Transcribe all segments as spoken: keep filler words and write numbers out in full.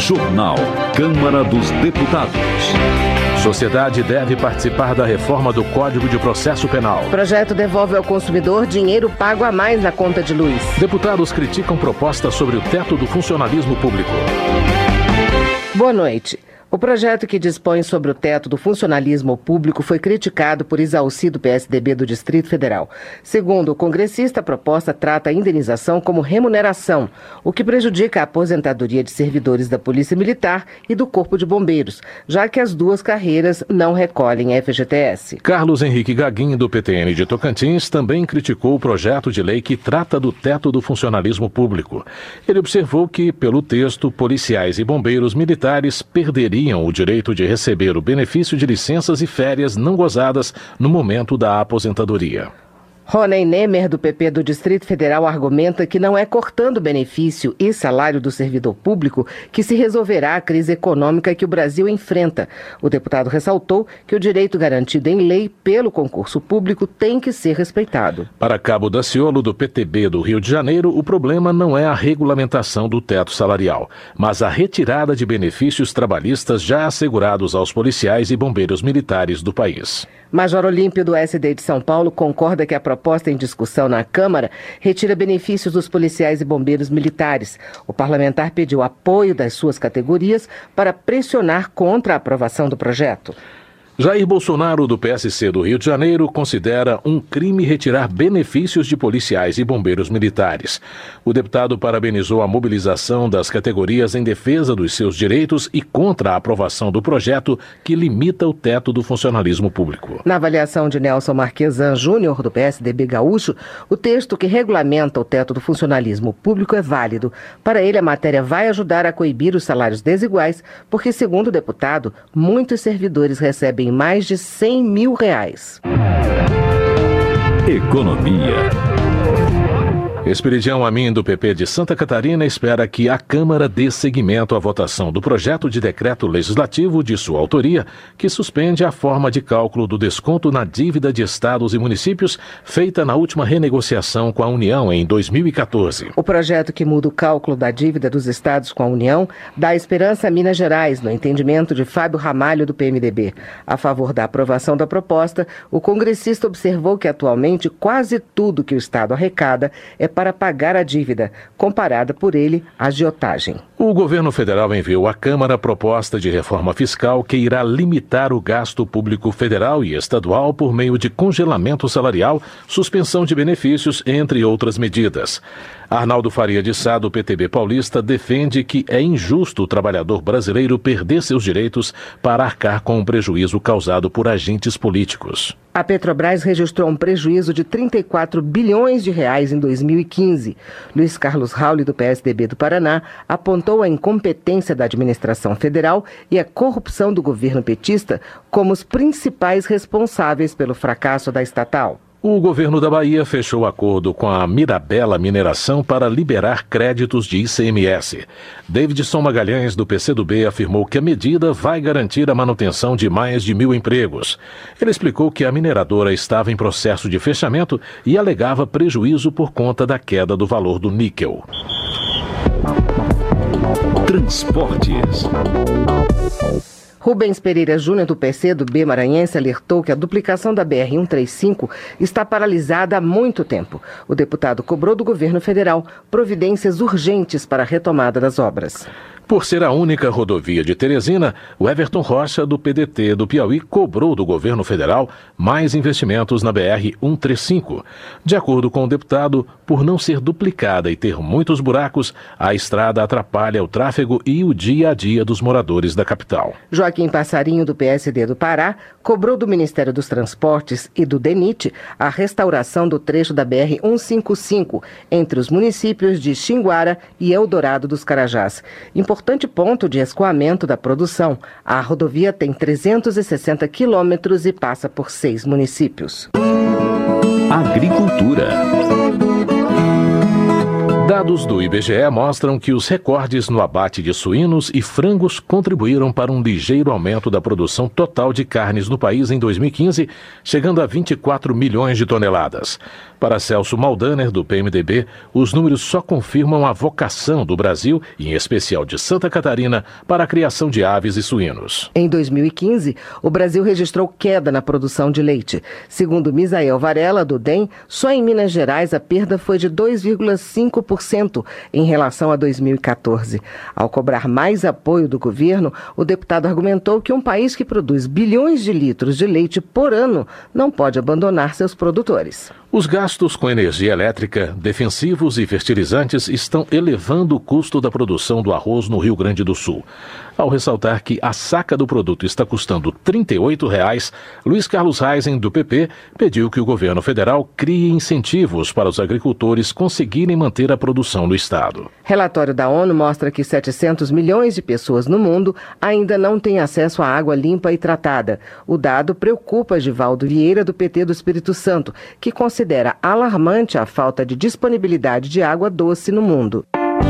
Jornal Câmara dos Deputados. Sociedade deve participar da reforma do Código de Processo Penal. Projeto devolve ao consumidor dinheiro pago a mais na conta de luz. Deputados criticam proposta sobre o teto do funcionalismo público. Boa noite. O projeto que dispõe sobre o teto do funcionalismo público foi criticado por Isalci, do P S D B do Distrito Federal. Segundo o congressista, a proposta trata a indenização como remuneração, o que prejudica a aposentadoria de servidores da Polícia Militar e do Corpo de Bombeiros, já que as duas carreiras não recolhem F G T S. Carlos Henrique Gaguin, do P T N de Tocantins, também criticou o projeto de lei que trata do teto do funcionalismo público. Ele observou que, pelo texto, policiais e bombeiros militares perderiam o direito de receber o benefício de licenças e férias não gozadas no momento da aposentadoria. Rony Nemer, do P P do Distrito Federal, argumenta que não é cortando benefício e salário do servidor público que se resolverá a crise econômica que o Brasil enfrenta. O deputado ressaltou que o direito garantido em lei pelo concurso público tem que ser respeitado. Para Cabo Daciolo, do P T B do Rio de Janeiro, o problema não é a regulamentação do teto salarial, mas a retirada de benefícios trabalhistas já assegurados aos policiais e bombeiros militares do país. Major Olímpio, do S D de São Paulo, concorda que a proposta em discussão na Câmara retira benefícios dos policiais e bombeiros militares. O parlamentar pediu apoio das suas categorias para pressionar contra a aprovação do projeto. Jair Bolsonaro, do P S C do Rio de Janeiro, considera um crime retirar benefícios de policiais e bombeiros militares. O deputado parabenizou a mobilização das categorias em defesa dos seus direitos e contra a aprovação do projeto que limita o teto do funcionalismo público. Na avaliação de Nelson Marquesan Júnior, do P S D B gaúcho, o texto que regulamenta o teto do funcionalismo público é válido. Para ele, a matéria vai ajudar a coibir os salários desiguais, porque, segundo o deputado, muitos servidores recebem mais de cem mil reais. Economia. Esperidião Amin, do P P de Santa Catarina, espera que a Câmara dê seguimento à votação do projeto de decreto legislativo de sua autoria, que suspende a forma de cálculo do desconto na dívida de estados e municípios feita na última renegociação com a União em dois mil e quatorze. O projeto que muda o cálculo da dívida dos estados com a União dá esperança a Minas Gerais, no entendimento de Fábio Ramalho, do P M D B. A favor da aprovação da proposta, o congressista observou que atualmente quase tudo que o estado arrecada é para pagar a dívida, comparada por ele à agiotagem. O governo federal enviou à Câmara proposta de reforma fiscal que irá limitar o gasto público federal e estadual por meio de congelamento salarial, suspensão de benefícios, entre outras medidas. Arnaldo Faria de Sá, do P T B paulista, defende que é injusto o trabalhador brasileiro perder seus direitos para arcar com o prejuízo causado por agentes políticos. A Petrobras registrou um prejuízo de trinta e quatro bilhões de reais em dois mil e quinze. Luiz Carlos Rauli, do P S D B do Paraná, apontou a incompetência da administração federal e a corrupção do governo petista como os principais responsáveis pelo fracasso da estatal. O governo da Bahia fechou acordo com a Mirabela Mineração para liberar créditos de I C M S. Davidson Magalhães, do P C do B, afirmou que a medida vai garantir a manutenção de mais de mil empregos. Ele explicou que a mineradora estava em processo de fechamento e alegava prejuízo por conta da queda do valor do níquel. Transportes. Rubens Pereira Júnior, do P C do B maranhense, alertou que a duplicação da B R cento e trinta e cinco está paralisada há muito tempo. O deputado cobrou do governo federal providências urgentes para a retomada das obras. Por ser a única rodovia de Teresina, o Everton Rocha, do P D T do Piauí, cobrou do governo federal mais investimentos na B R cento e trinta e cinco. De acordo com o deputado, por não ser duplicada e ter muitos buracos, a estrada atrapalha o tráfego e o dia a dia dos moradores da capital. Joaquim Passarinho, do P S D do Pará, cobrou do Ministério dos Transportes e do DENIT a restauração do trecho da B R cento e cinquenta e cinco entre os municípios de Xinguara e Eldorado dos Carajás. Importante ponto de escoamento da produção. A rodovia tem trezentos e sessenta quilômetros e passa por seis municípios. Agricultura. Dados do I B G E mostram que os recordes no abate de suínos e frangos contribuíram para um ligeiro aumento da produção total de carnes no país em dois mil e quinze, chegando a vinte e quatro milhões de toneladas. Para Celso Maldaner, do P M D B, os números só confirmam a vocação do Brasil, e em especial de Santa Catarina, para a criação de aves e suínos. Em dois mil e quinze, o Brasil registrou queda na produção de leite. Segundo Misael Varela, do D E M, só em Minas Gerais a perda foi de dois vírgula cinco por cento em relação a dois mil e quatorze. Ao cobrar mais apoio do governo, o deputado argumentou que um país que produz bilhões de litros de leite por ano não pode abandonar seus produtores. Os gastos com energia elétrica, defensivos e fertilizantes estão elevando o custo da produção do arroz no Rio Grande do Sul. Ao ressaltar que a saca do produto está custando trinta e oito reais, Luiz Carlos Reisen, do P P, pediu que o governo federal crie incentivos para os agricultores conseguirem manter a produção no estado. Relatório da ONU mostra que setecentos milhões de pessoas no mundo ainda não têm acesso à água limpa e tratada. O dado preocupa Givaldo Vieira, do P T do Espírito Santo, que considera alarmante a falta de disponibilidade de água doce no mundo.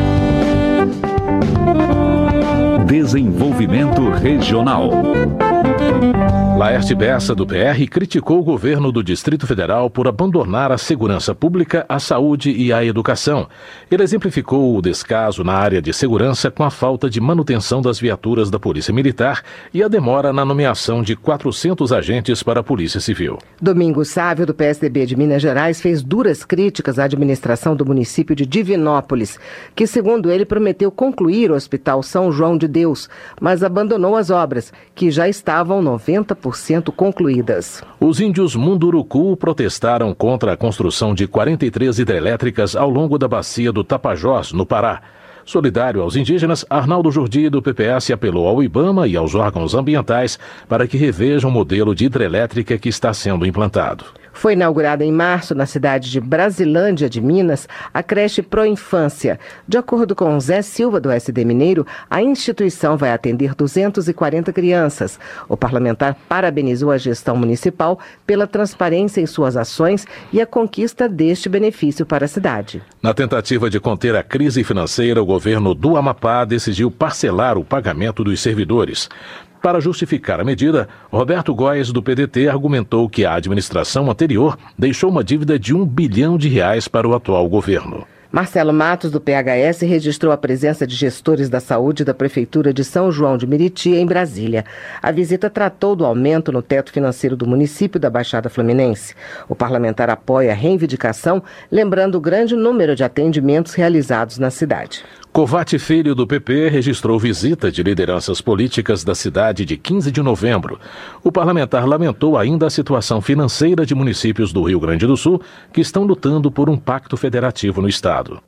Desenvolvimento Regional. Laerte Bessa, do P R, criticou o governo do Distrito Federal por abandonar a segurança pública, a saúde e a educação. Ele exemplificou o descaso na área de segurança com a falta de manutenção das viaturas da Polícia Militar e a demora na nomeação de quatrocentos agentes para a Polícia Civil. Domingos Sávio, do P S D B de Minas Gerais, fez duras críticas à administração do município de Divinópolis, que, segundo ele, prometeu concluir o Hospital São João de Deus, mas abandonou as obras, que já estavam noventa por cento concluídas. Os índios Munduruku protestaram contra a construção de quarenta e três hidrelétricas ao longo da bacia do Tapajós, no Pará. Solidário aos indígenas, Arnaldo Jordi, do P P S, apelou ao IBAMA e aos órgãos ambientais para que revejam o modelo de hidrelétrica que está sendo implantado. Foi inaugurada em março, na cidade de Brasilândia de Minas, a creche Proinfância. De acordo com Zé Silva, do S D Mineiro, a instituição vai atender duzentas e quarenta crianças. O parlamentar parabenizou a gestão municipal pela transparência em suas ações e a conquista deste benefício para a cidade. Na tentativa de conter a crise financeira, o governo do Amapá decidiu parcelar o pagamento dos servidores. Para justificar a medida, Roberto Góes, do P D T, argumentou que a administração anterior deixou uma dívida de um bilhão de reais para o atual governo. Marcelo Matos, do P H S, registrou a presença de gestores da saúde da Prefeitura de São João de Meriti, em Brasília. A visita tratou do aumento no teto financeiro do município da Baixada Fluminense. O parlamentar apoia a reivindicação, lembrando o grande número de atendimentos realizados na cidade. Covate Filho, do P P, registrou visita de lideranças políticas da cidade de quinze de novembro. O parlamentar lamentou ainda a situação financeira de municípios do Rio Grande do Sul que estão lutando por um pacto federativo no estado.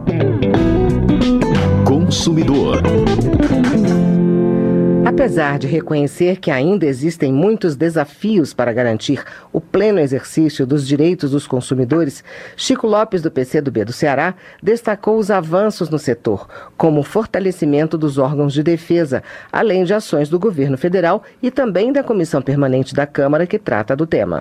Consumidor. Apesar de reconhecer que ainda existem muitos desafios para garantir o pleno exercício dos direitos dos consumidores, Chico Lopes, do P C do B do Ceará, destacou os avanços no setor, como o fortalecimento dos órgãos de defesa, além de ações do governo federal e também da Comissão Permanente da Câmara que trata do tema.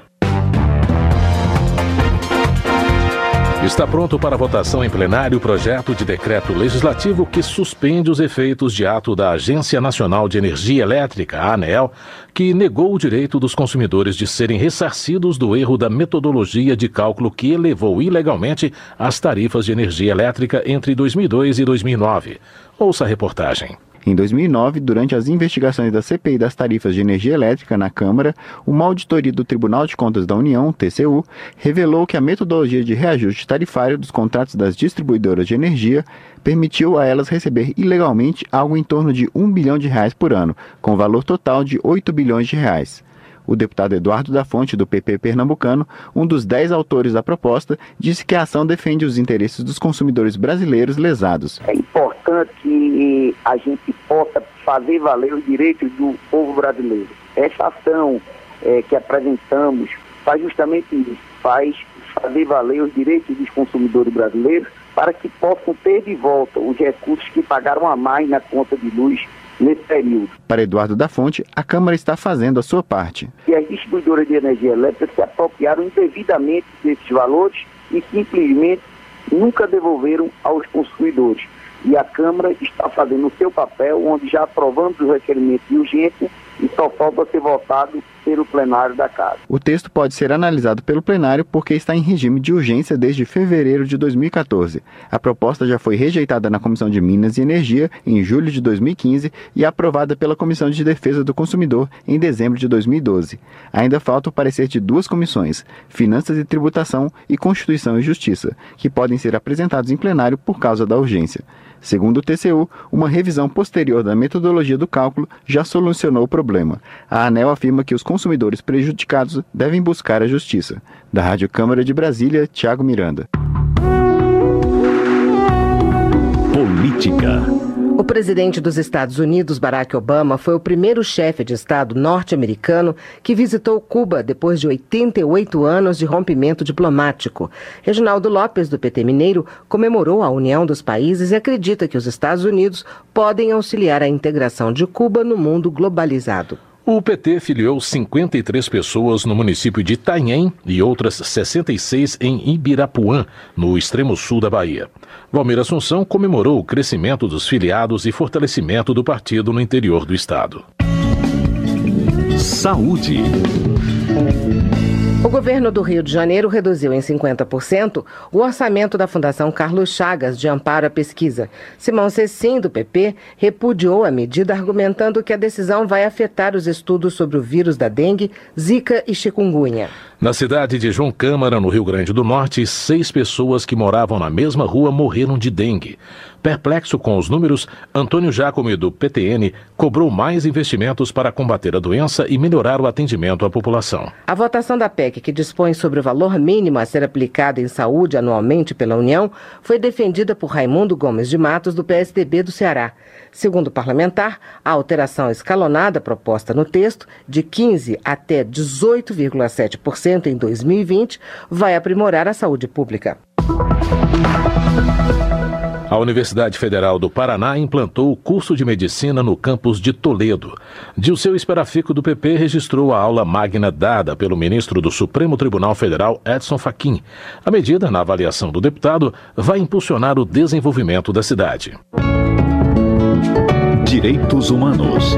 Está pronto para votação em plenário o projeto de decreto legislativo que suspende os efeitos de ato da Agência Nacional de Energia Elétrica, a ANEEL, que negou o direito dos consumidores de serem ressarcidos do erro da metodologia de cálculo que elevou ilegalmente as tarifas de energia elétrica entre dois mil e dois e dois mil e nove. Ouça a reportagem. Em dois mil e nove, durante as investigações da C P I das tarifas de energia elétrica na Câmara, uma auditoria do Tribunal de Contas da União, T C U, revelou que a metodologia de reajuste tarifário dos contratos das distribuidoras de energia permitiu a elas receber ilegalmente algo em torno de um bilhão de reais por ano, com valor total de oito bilhões de reais. O deputado Eduardo da Fonte, do P P pernambucano, um dos dez autores da proposta, disse que a ação defende os interesses dos consumidores brasileiros lesados. É importante que a gente possa fazer valer os direitos do povo brasileiro. Essa ação é, que apresentamos faz justamente isso, faz fazer valer os direitos dos consumidores brasileiros para que possam ter de volta os recursos que pagaram a mais na conta de luz nesse período. Para Eduardo da Fonte, a Câmara está fazendo a sua parte. E as distribuidoras de energia elétrica se apropriaram indevidamente desses valores e simplesmente nunca devolveram aos consumidores. E a Câmara está fazendo o seu papel, onde já aprovamos o requerimento de urgência e só falta ser votado pelo plenário da Casa. O texto pode ser analisado pelo plenário porque está em regime de urgência desde fevereiro de dois mil e quatorze. A proposta já foi rejeitada na Comissão de Minas e Energia em julho de dois mil e quinze e aprovada pela Comissão de Defesa do Consumidor em dezembro de dois mil e doze. Ainda falta o parecer de duas comissões, Finanças e Tributação e Constituição e Justiça, que podem ser apresentados em plenário por causa da urgência. Segundo o T C U, uma revisão posterior da metodologia do cálculo já solucionou o problema. A ANEEL afirma que os consumidores prejudicados devem buscar a justiça. Da Rádio Câmara de Brasília, Tiago Miranda. Política. O presidente dos Estados Unidos, Barack Obama, foi o primeiro chefe de Estado norte-americano que visitou Cuba depois de oitenta e oito anos de rompimento diplomático. Reginaldo Lopes, do P T Mineiro, comemorou a união dos países e acredita que os Estados Unidos podem auxiliar a integração de Cuba no mundo globalizado. O P T filiou cinquenta e três pessoas no município de Itanhém e outras sessenta e seis em Ibirapuã, no extremo sul da Bahia. Valmir Assunção comemorou o crescimento dos filiados e fortalecimento do partido no interior do estado. Saúde. O governo do Rio de Janeiro reduziu em cinquenta por cento o orçamento da Fundação Carlos Chagas de amparo à pesquisa. Simão Cecim, do P P, repudiou a medida, argumentando que a decisão vai afetar os estudos sobre o vírus da dengue, zika e chikungunya. Na cidade de João Câmara, no Rio Grande do Norte, seis pessoas que moravam na mesma rua morreram de dengue. Perplexo com os números, Antônio Jacome, do P T N, cobrou mais investimentos para combater a doença e melhorar o atendimento à população. A votação da P E C, que dispõe sobre o valor mínimo a ser aplicado em saúde anualmente pela União, foi defendida por Raimundo Gomes de Matos, do P S D B do Ceará. Segundo o parlamentar, a alteração escalonada proposta no texto, de quinze até dezoito vírgula sete por cento em dois mil e vinte, vai aprimorar a saúde pública. A Universidade Federal do Paraná implantou o curso de medicina no campus de Toledo. Dilceu Esperafico, do P P, registrou a aula magna dada pelo ministro do Supremo Tribunal Federal, Edson Fachin. A medida, na avaliação do deputado, vai impulsionar o desenvolvimento da cidade. Direitos Humanos.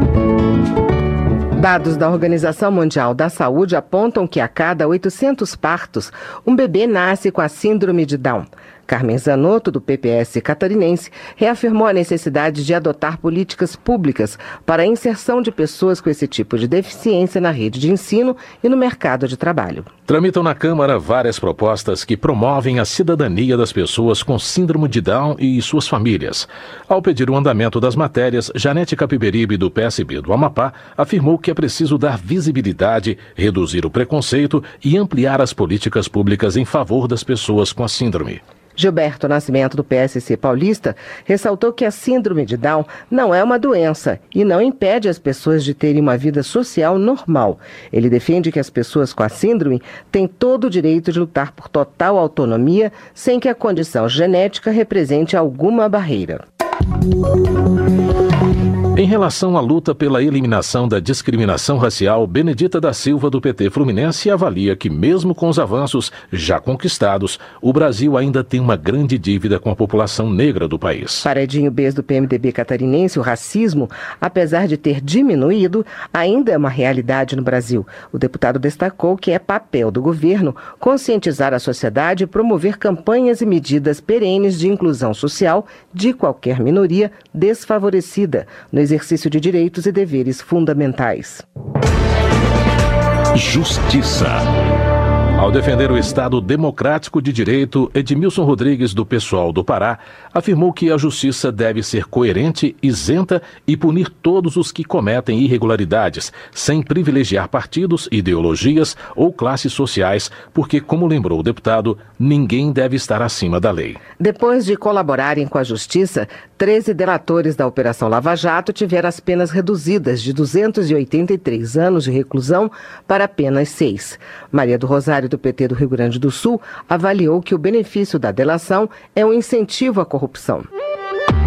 Dados da Organização Mundial da Saúde apontam que a cada oitocentos partos, um bebê nasce com a síndrome de Down. Carmen Zanotto, do P P S catarinense, reafirmou a necessidade de adotar políticas públicas para a inserção de pessoas com esse tipo de deficiência na rede de ensino e no mercado de trabalho. Tramitam na Câmara várias propostas que promovem a cidadania das pessoas com síndrome de Down e suas famílias. Ao pedir o andamento das matérias, Janete Capiberibe, do P S B do Amapá, afirmou que é preciso dar visibilidade, reduzir o preconceito e ampliar as políticas públicas em favor das pessoas com a síndrome. Gilberto Nascimento, do P S C paulista, ressaltou que a síndrome de Down não é uma doença e não impede as pessoas de terem uma vida social normal. Ele defende que as pessoas com a síndrome têm todo o direito de lutar por total autonomia, sem que a condição genética represente alguma barreira. Em relação à luta pela eliminação da discriminação racial, Benedita da Silva, do P T Fluminense, avalia que, mesmo com os avanços já conquistados, o Brasil ainda tem uma grande dívida com a população negra do país. Para Edinho Bez, do P M D B catarinense, o racismo, apesar de ter diminuído, ainda é uma realidade no Brasil. O deputado destacou que é papel do governo conscientizar a sociedade e promover campanhas e medidas perenes de inclusão social de qualquer minoria desfavorecida, no exercício de direitos e deveres fundamentais. Justiça. Ao defender o Estado democrático de direito, Edmilson Rodrigues, do PSOL do Pará, afirmou que a justiça deve ser coerente, isenta e punir todos os que cometem irregularidades, sem privilegiar partidos, ideologias ou classes sociais, porque, como lembrou o deputado, ninguém deve estar acima da lei. Depois de colaborarem com a justiça, treze delatores da Operação Lava Jato tiveram as penas reduzidas de duzentos e oitenta e três anos de reclusão para apenas seis. Maria do Rosário, do P T do Rio Grande do Sul, avaliou que o benefício da delação é um incentivo à corrupção.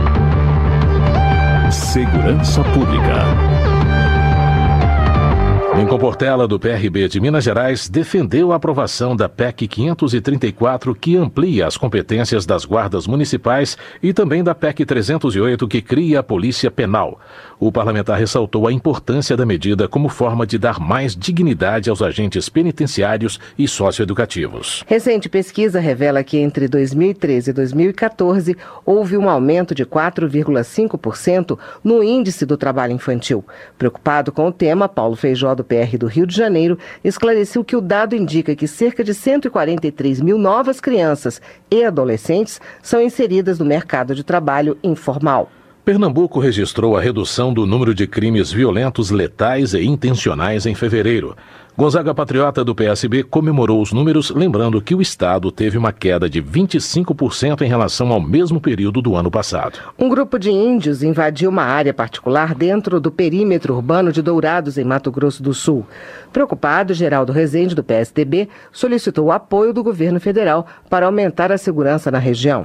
Segurança Pública. Lincoln Portela, do P R B de Minas Gerais, defendeu a aprovação da P E C quinhentos e trinta e quatro, que amplia as competências das guardas municipais, e também da P E C trezentos e oito, que cria a Polícia Penal. O parlamentar ressaltou a importância da medida como forma de dar mais dignidade aos agentes penitenciários e socioeducativos. Recente pesquisa revela que entre dois mil e treze e dois mil e quatorze houve um aumento de quatro vírgula cinco por cento no índice do trabalho infantil. Preocupado com o tema, Paulo Feijó, do P R do Rio de Janeiro, esclareceu que o dado indica que cerca de cento e quarenta e três mil novas crianças e adolescentes são inseridas no mercado de trabalho informal. Pernambuco registrou a redução do número de crimes violentos, letais e intencionais em fevereiro. Gonzaga Patriota, do P S B, comemorou os números, lembrando que o estado teve uma queda de vinte e cinco por cento em relação ao mesmo período do ano passado. Um grupo de índios invadiu uma área particular dentro do perímetro urbano de Dourados, em Mato Grosso do Sul. Preocupado, Geraldo Rezende, do P S D B, solicitou o apoio do governo federal para aumentar a segurança na região.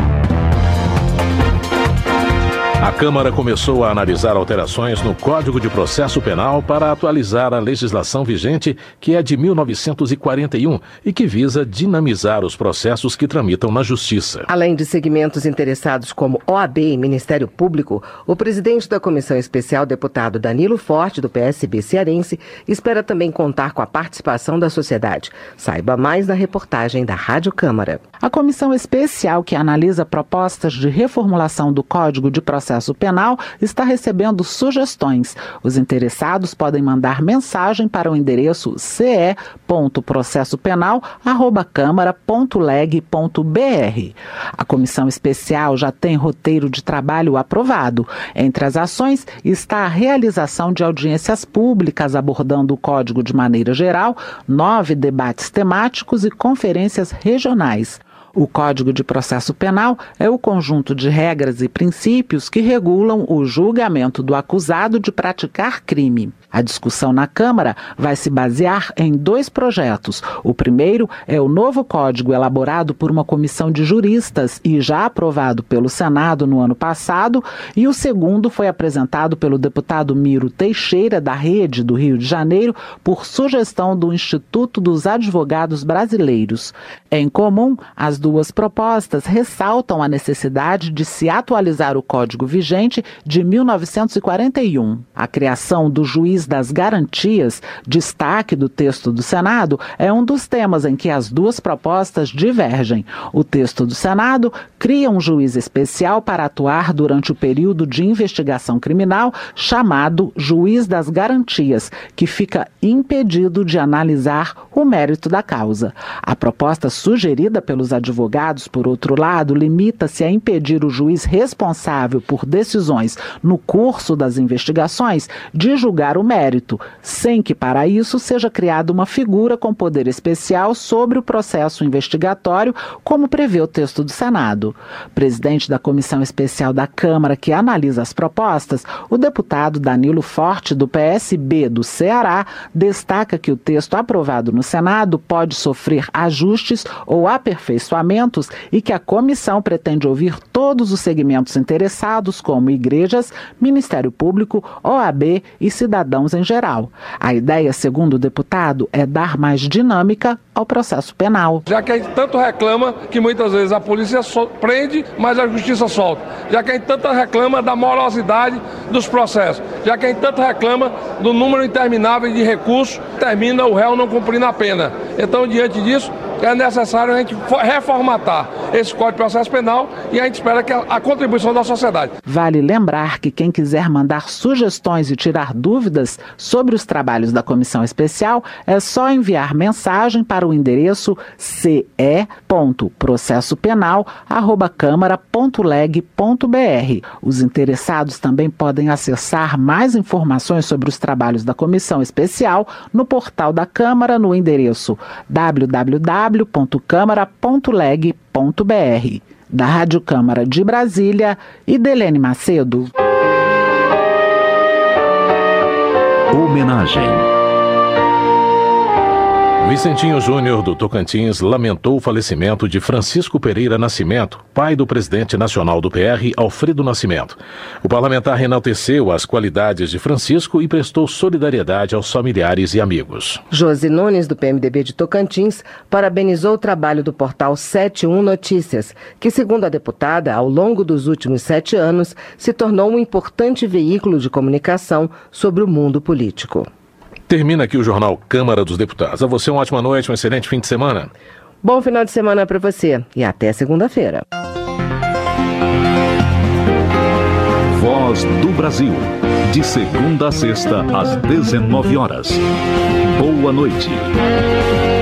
A Câmara começou a analisar alterações no Código de Processo Penal para atualizar a legislação vigente, que é de mil novecentos e quarenta e um e que visa dinamizar os processos que tramitam na Justiça. Além de segmentos interessados como O A B e Ministério Público, o presidente da Comissão Especial, deputado Danilo Forte, do P S B cearense, espera também contar com a participação da sociedade. Saiba mais na reportagem da Rádio Câmara. A Comissão Especial, que analisa propostas de reformulação do Código de Processo Penal, está recebendo sugestões. Os interessados podem mandar mensagem para o endereço c e ponto processo penal arroba câmara ponto leg ponto b r. A Comissão Especial já tem roteiro de trabalho aprovado. Entre as ações está a realização de audiências públicas abordando o Código de maneira geral, nove debates temáticos e conferências regionais. O Código de Processo Penal é o conjunto de regras e princípios que regulam o julgamento do acusado de praticar crime. A discussão na Câmara vai se basear em dois projetos. O primeiro é o novo código elaborado por uma comissão de juristas e já aprovado pelo Senado no ano passado, e o segundo foi apresentado pelo deputado Miro Teixeira, da Rede do Rio de Janeiro, por sugestão do Instituto dos Advogados Brasileiros. Em comum, as duas propostas ressaltam a necessidade de se atualizar o Código vigente de mil novecentos e quarenta e um. A criação do juiz das garantias, destaque do texto do Senado, é um dos temas em que as duas propostas divergem. O texto do Senado cria um juiz especial para atuar durante o período de investigação criminal, chamado juiz das garantias, que fica impedido de analisar o mérito da causa. A proposta sugerida pelos advogados, por outro lado, limita-se a impedir o juiz responsável por decisões no curso das investigações de julgar o mérito, sem que para isso seja criada uma figura com poder especial sobre o processo investigatório, como prevê o texto do Senado. Presidente da Comissão Especial da Câmara, que analisa as propostas, o deputado Danilo Forte, do P S B do Ceará, destaca que o texto aprovado no Senado pode sofrer ajustes ou aperfeiçoamentos e que a comissão pretende ouvir todos os segmentos interessados, como igrejas, Ministério Público, O A B e cidadãos em geral. A ideia, segundo o deputado, é dar mais dinâmica ao processo penal. Já que a gente tanto reclama que muitas vezes a polícia so- prende, mas a justiça solta. Já que a gente tanto reclama da morosidade dos processos. Já que a gente tanto reclama do número interminável de recursos, termina o réu não cumprindo a pena. Então, diante disso, é necessário a gente reformatar esse Código de Processo Penal e a gente espera que a, a contribuição da sociedade. Vale lembrar que quem quiser mandar sugestões e tirar dúvidas sobre os trabalhos da Comissão Especial é só enviar mensagem para o endereço c e ponto processo penal arroba câmara ponto leg ponto b r. Os interessados também podem acessar mais informações sobre os trabalhos da Comissão Especial no portal da Câmara no endereço w w w ponto câmara ponto leg ponto b r. Da Rádio Câmara de Brasília, Idelene Macedo. Homenagem. Vicentinho Júnior, do Tocantins, lamentou o falecimento de Francisco Pereira Nascimento, pai do presidente nacional do P R, Alfredo Nascimento. O parlamentar enalteceu as qualidades de Francisco e prestou solidariedade aos familiares e amigos. Josi Nunes, do P M D B de Tocantins, parabenizou o trabalho do portal setenta e um Notícias, que, segundo a deputada, ao longo dos últimos sete anos, se tornou um importante veículo de comunicação sobre o mundo político. Termina aqui o Jornal Câmara dos Deputados. A você uma ótima noite, um excelente fim de semana. Bom final de semana para você e até segunda-feira. Voz do Brasil. De segunda a sexta, às dezenove horas. Boa noite.